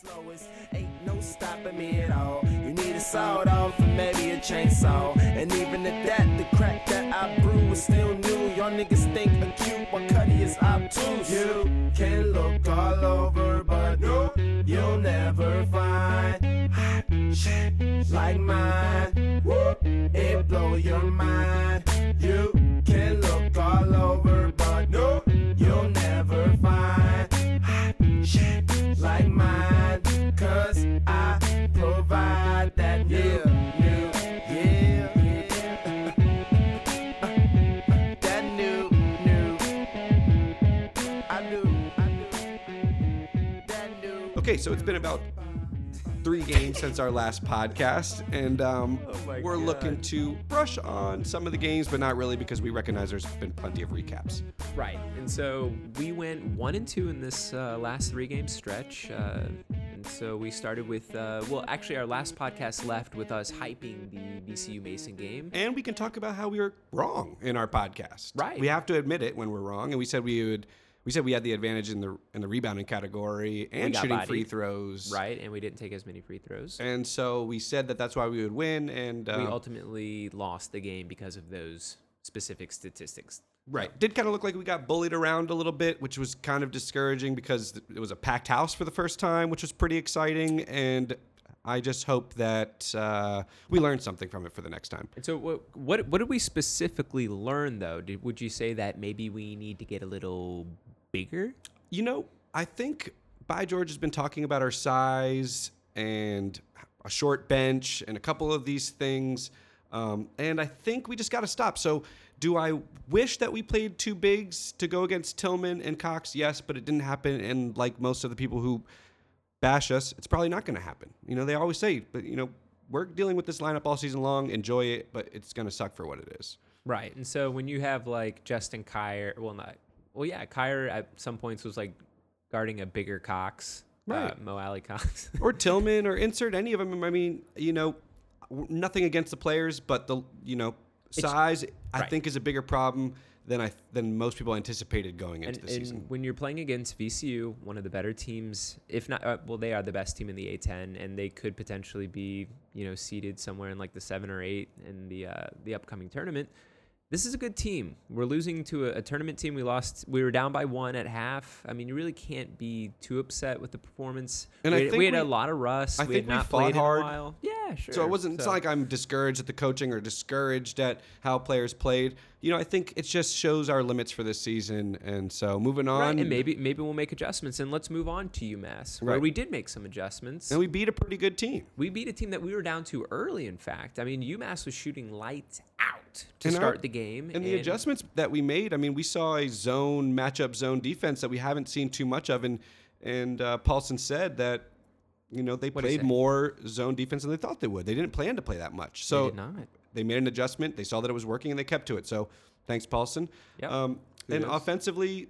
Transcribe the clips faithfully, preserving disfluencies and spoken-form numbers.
slowest. Ain't no stopping me at all. You need a sawed off and maybe a chainsaw. And even at that, the crack that I brew is still new. Y'all niggas think acute, but Cuddy is obtuse. You can look all over, but no, you'll never find hot shit like mine. Woo, it blow your mind. You can look all over, but no, you'll never find hot shit like mine. Cause I provide that new, new, yeah, yeah. That new, new. I do, I do. That new. Okay, so it's been about three games since our last podcast, and um, Oh my we're God. looking to brush on some of the games, but not really because we recognize there's been plenty of recaps. Right. And so we went one and two in this uh, last three game stretch. Uh, and so we started with, uh, well, actually, our last podcast left with us hyping the B C U Mason game. And we can talk about how we were wrong in our podcast. Right. We have to admit it when we're wrong, and we said we would. We said we had the advantage in the in the rebounding category and got shooting bodied. free throws. Right. And we didn't take as many free throws. And so we said that that's why we would win. And we um, ultimately lost the game because of those specific statistics. Right. Did kind of look like we got bullied around a little bit, which was kind of discouraging because it was a packed house for the first time, which was pretty exciting. And I just hope that uh, we learned something from it for the next time. And so what what, what did we specifically learn, though? Did, would you say that maybe we need to get a little bigger? You know, I think By George has been talking about our size and a short bench and a couple of these things. Um, and I think we just got to stop. So do I wish that we played two bigs to go against Tillman and Cox? Yes, but it didn't happen. And like most of the people who bash us, it's probably not going to happen. You know, they always say, but, you know, we're dealing with this lineup all season long. Enjoy it, but it's going to suck for what it is. Right. And so when you have like Justin Kier, well, not, well, yeah, Kier at some points was like guarding a bigger Cox, Right. uh, Mo Alley Cox. Or Tillman, or insert any of them. I mean, you know, w- nothing against the players, but the, you know, size I right. think is a bigger problem than I than most people anticipated going into And, the season. and when you're playing against V C U, one of the better teams, if not, uh, well, they are the best team in the A ten, and they could potentially be, you know, seated somewhere in like the seven or eight in the uh, the upcoming tournament. This is a good team. We're losing to a, a tournament team. We lost. We were down by one at half. I mean, you really can't be too upset with the performance. And we, I had- think we had we- a lot of rust. I we think had we not fought played hard. in a while. Yeah, sure. So it wasn't. It's not like I'm discouraged at the coaching or discouraged at how players played. You know, I think it just shows our limits for this season. And so moving on, Right, and maybe maybe we'll make adjustments. And let's move on to UMass, where Right. we did make some adjustments. and we beat a pretty good team. We beat a team that we were down to early, in fact. I mean, UMass was shooting lights out to And our- start the game. And the adjustments that we made, I mean, we saw a zone matchup zone defense that we haven't seen too much of. And and uh, Paulson said that, you know, they What'd he played say? more zone defense than they thought they would. They didn't plan to play that much. So They did not. they made an adjustment. They saw that it was working, and they kept to it. So thanks, Paulson. Yep. Um, and Kudos. offensively,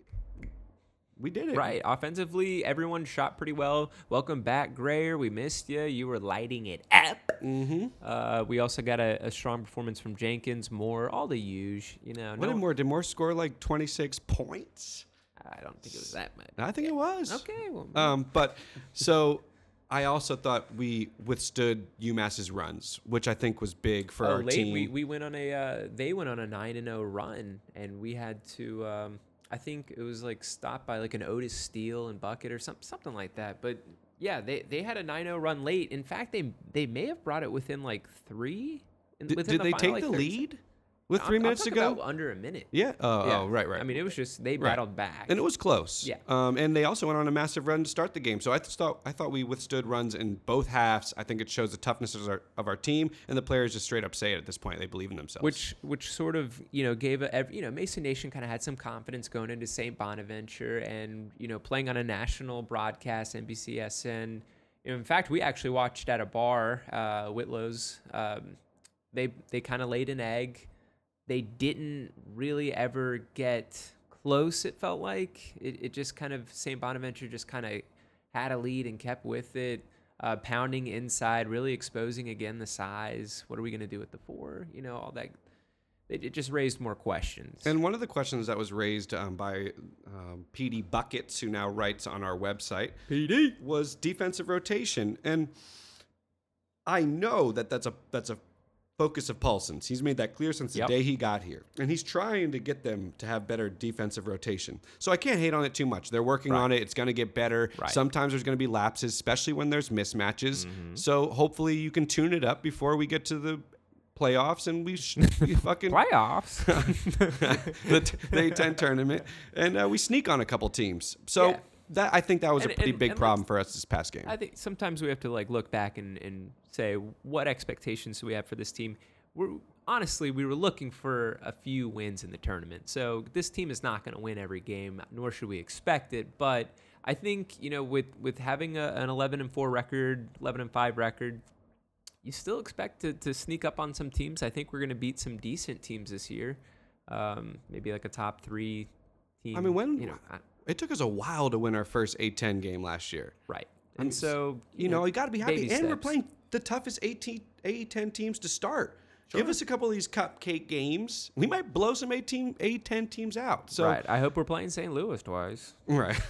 we did it. Right. Offensively, everyone shot pretty well. Welcome back, Grayer. We missed you. You were lighting it up. Mm-hmm. Uh, we also got a, a strong performance from Jenkins, Moore, all the huge. You know, What no, did Moore? Did Moore score like twenty-six points? I don't think it was that much. I think it was. Okay. Well, Um, but so I also thought we withstood UMass's runs, which I think was big for oh, our late, team. We, we went on a uh, they went on a nine and zero run, and we had to. Um, I think it was like stopped by like an Otis Steele and bucket or something something like that. But yeah, they, they had a nine zero run late. In fact, they they may have brought it within like three. In, did within did the they final, take like, the thirty lead with I'm- three I'm minutes to talking go? about under a minute. Yeah. Oh, Yeah. oh, right, right. I mean, it was just they Right. battled back. And it was close. Yeah. Um, and they also went on a massive run to start the game. So I th- thought I thought we withstood runs in both halves. I think it shows the toughness of our, of our team, and the players just straight up say it at this point. They believe in themselves. Which which sort of, you know, gave a, ev- you know, Mason Nation kind of had some confidence going into Saint Bonaventure and, you know, playing on a national broadcast, N B C S N. You know, in fact, we actually watched at a bar, uh, Whitlow's. Um, they they kind of laid an egg. They didn't really ever get close, it felt like. It, it just kind of, Saint Bonaventure just kind of had a lead and kept with it. Uh, pounding inside, really exposing again the size. What are we going to do with the four? You know, all that it, it just raised more questions. And one of the questions that was raised um, by um, P D Buckets, who now writes on our website, P D was defensive rotation. And I know that that's a that's a focus of Paulson's. He's made that clear since the Yep. day he got here. And he's trying to get them to have better defensive rotation. So I can't hate on it too much. They're working Right. on it. It's going to get better. Right. Sometimes there's going to be lapses, especially when there's mismatches. So hopefully you can tune it up before we get to the playoffs and we, sh- we fucking Playoffs. the, t- the A ten tournament, and uh, we sneak on a couple teams. So Yeah. that I think that was And- a pretty and- big and problem let's- for us this past game. I think sometimes we have to like look back and, and say what expectations do we have for this team. We're honestly we were looking for a few wins in the tournament, so this team is not going to win every game, nor should we expect it. But I think you know with with having a, an eleven and four record, eleven and five record, you still expect to, to sneak up on some teams. I think we're going to beat some decent teams this year, um, maybe like a top three team. I mean, when you know, I- it took us a while to win our first A ten game last year. right, I mean, and so You know, you got to be happy, baby and we're steps. playing the toughest A ten teams to start. Give us a couple of these cupcake games. We might blow some A ten teams out. So right. I hope we're playing Saint Louis twice right.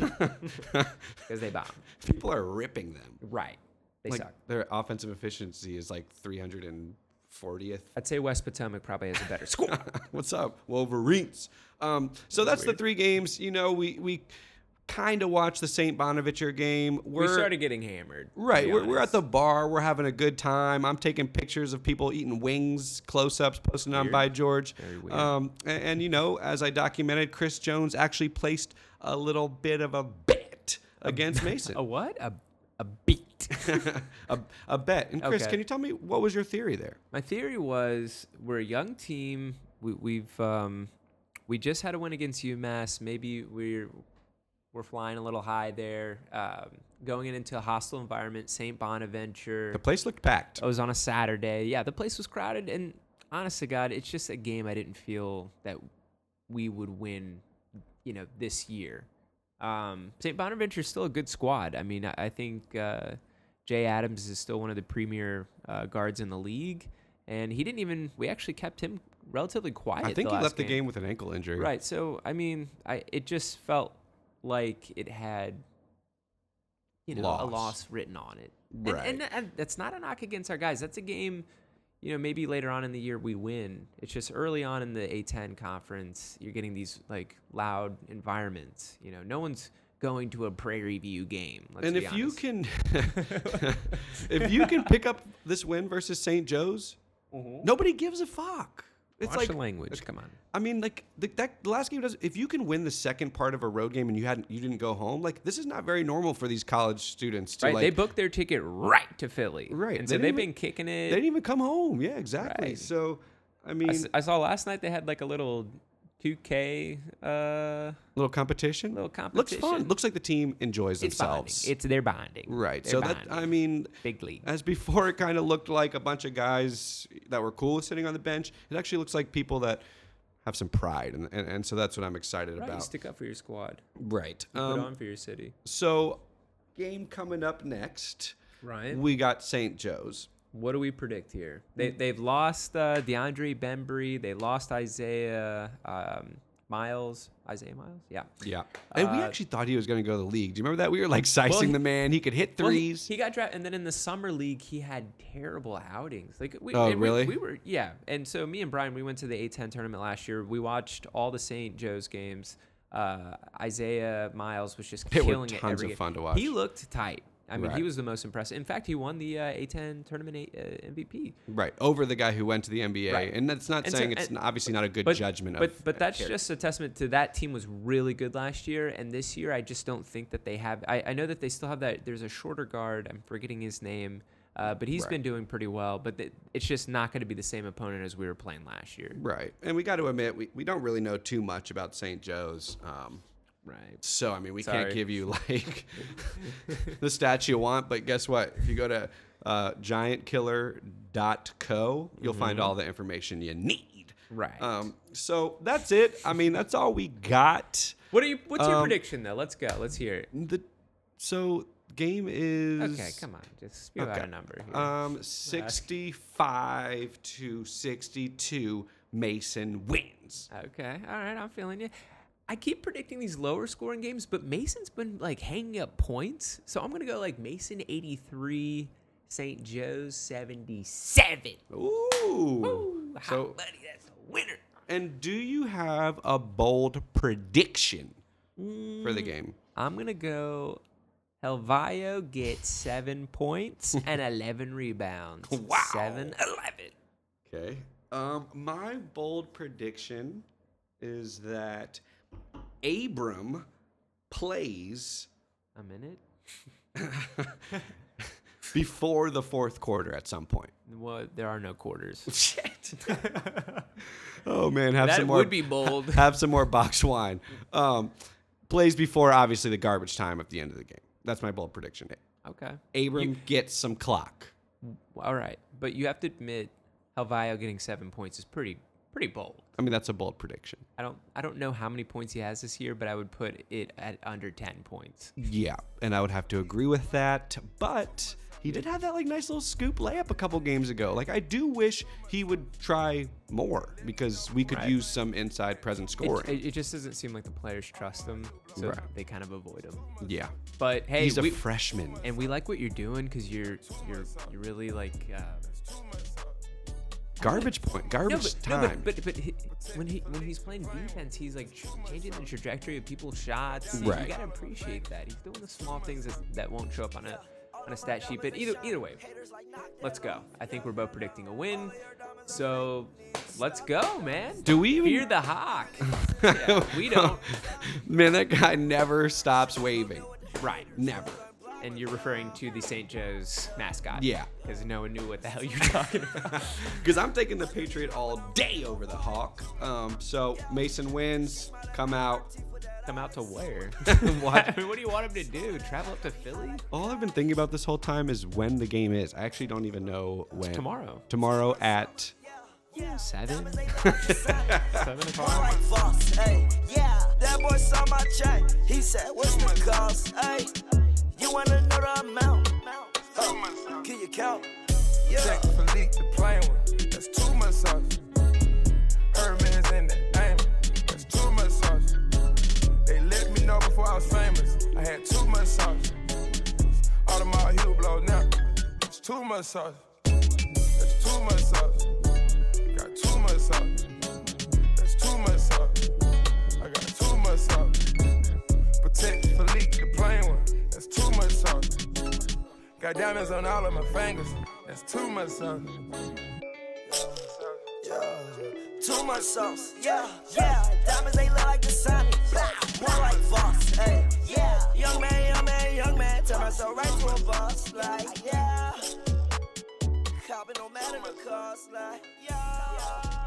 because they bomb. People are ripping them. Right, they Like suck. their offensive efficiency is like three hundred fortieth. I'd say West Potomac probably has a better score. What's up, Wolverines? Um, so that's the three games. You know, we we kind of watched the Saint Bonaventure game. We're, we started getting hammered. to right. be We're, we're at honest. the bar. We're having a good time. I'm taking pictures of people eating wings, close-ups, posting on Weird. by George. Very weird. Um, and, and you know, as I documented, Chris Jones actually placed a little bit of a bet against Mason. a what? A a beat. a, a bet. And Chris, Okay. can you tell me what was your theory there? My theory was we're a young team. We, we've um, we just had a win against UMass. Maybe we're we're flying a little high there. Um, going into a hostile environment, Saint Bonaventure. The place looked packed. It was on a Saturday. Yeah, the place was crowded, and honest to God, it's just a game I didn't feel that we would win. You know, this year. Um, Saint Bonaventure is still a good squad. I mean, I, I think uh, Jay Adams is still one of the premier uh, guards in the league, and he didn't even. We actually kept him relatively quiet. I think the he last left the game with an ankle injury. Right. So I mean, I it just felt like it had, you know, a Loss. loss written on it. Right. And, and, and that's not a knock against our guys. That's a game. You know, maybe later on in the year we win. It's just early on in the A ten conference, you're getting these like loud environments. You know, no one's going to a Prairie View game. Let's And be if you honest. can, if you can pick up this win versus Saint Joe's, nobody gives a fuck. It's watch like the language. Come on. I mean, like the, that the last game does. If you can win the second part of a road game and you hadn't, you didn't go home. Like this is not very normal for these college students to Right. like. they booked their ticket right to Philly. Right. And They so didn't they've even- been kicking it. they didn't even come home. Yeah, exactly. Right. So, I I, mean, s- I saw last night they had like a little two K uh little competition. little Looks fun. competition. Looks like the team enjoys it's themselves. bonding. It's their bonding. right. They're So that bonding. I mean, Big league. as before, it kind of looked like a bunch of guys that were cool sitting on the bench. It actually looks like people that have some pride, and and, and so that's what I'm excited Right, you about. stick up for your squad. Right. Put Um, on for your city. so, game coming up next. Right. We got Saint Joe's. What do we predict here? They they've lost uh, DeAndre Bembry. They lost Isaiah um, Miles. Isaiah Miles. Yeah. Yeah. And we Uh, actually thought he was going to go to the league. Do you remember that? We were like sizing Well, he- the man. He could hit Well, he- threes. he, got drafted, and then in the summer league, he had terrible outings. Like, we, Oh, and we- really? We, were, yeah. And so me and Brian, we went to the A ten tournament last year. We watched all the Saint Joe's games. Uh, Isaiah Miles was just They were killing it tons every of game. fun to watch. He looked tight. I mean, Right. he was the most impressive. In fact, he won the uh, A ten tournament uh, M V P. Right. Over the guy who went to the N B A. Right. And that's not And so- saying it's and- obviously not a good But, judgment but, of. but that's character. just a testament to that team was really good last year, and this year I just don't think that they have. I, I know that they still have that. There's a shorter guard. I'm forgetting his name, uh, but he's Right. been doing pretty well. But th- it's just not going to be the same opponent as we were playing last year. Right. And we got to admit, we, we don't really know too much about Saint Joe's. Um, Right. So, I mean, we Sorry. can't give you like the stats you want, but guess what? If you go to uh, giant killer dot co, you'll find all the information you need. Right. Um, so that's it. I mean, that's all we got. what are you? What's your um, prediction though? Let's go. Let's hear it. The so game is Okay, come on, just spew out okay. a number. Here. Um, sixty-five to sixty-two Mason wins. Okay, all right, I'm feeling you. I keep predicting these lower scoring games, but Mason's been like hanging up points, so I'm gonna go like Mason eighty-three, Saint Joe's seventy-seven. Ooh. Ooh, how So, buddy, that's a winner. and do you have a bold prediction for the game? I'm gonna go. Helvaio gets seven points and eleven rebounds. Wow. seven eleven. Okay. Um, my bold prediction is that Abram plays A minute. before the fourth quarter at some point. Well, there are no quarters. Shit. Oh man, have That some more. would be bold. Have some more box wine. Um, plays before obviously the garbage time at the end of the game. That's my bold prediction. Okay. Abram You- gets some clock. All right, but you have to admit, Helvaio getting seven points is pretty pretty bold. I mean, that's a bold prediction. I don't I don't know how many points he has this year, but I would put it at under ten points. Yeah, and I would have to agree with that. But he did have that like nice little scoop layup a couple games ago. Like I do wish he would try more because we could Right. use some inside present It, scoring. it, it just doesn't seem like the players trust him, so Right. they kind of avoid him. yeah, But hey, he's a we, freshman. and we like what you're doing because you're you're you're really like. Uh, Garbage point, No, garbage but, no, time. but, but, but he, when he when he's playing defense, he's like tr- changing the trajectory of people's shots. You- Right. You gotta appreciate that. He's doing the small things that, that won't show up on a on a stat sheet. But either either way, let's go. I think we're both predicting a win. So let's go, man. Do we even- fear the hawk? Yeah, we don't. Man, that guy never stops waving. Right. Never. And you're referring to the Saint Joe's mascot. Yeah. Because no one knew what the hell you were talking about. Because I'm taking the Patriot all day over the Hawk. Um, so Mason wins. Come out. Come out to where? What? I mean, what do you want him to do? Travel up to Philly? All I've been thinking about this whole time is when the game is. I actually don't even know when. Tomorrow. Tomorrow at. Seven? Seven Boy o'clock? like Voss, hey, yeah. That boy saw my chain. He said, what's the cost, hey? You wanna know the amount? Oh, can you count? Yeah. Jack Philippe, the plain one. That's too much sauce. Herman's in that diamond. That's too much sauce. They let me know before I was famous. I had too much sauce. Audemars Hublot now. That's too much sauce. That's too much sauce. Got too much sauce. That's too much sauce. I got too much sauce. Protect Philippe, the plain one. That's too much sauce. Got diamonds on all of my fingers. That's too much sauce. Too much sauce, yeah, yeah. Diamonds, they look like the sun. Boy like Voss, hey, yeah. Young man, young man, young man. Turn myself right to a boss, like, yeah. Copping no matter the cost, like, yeah.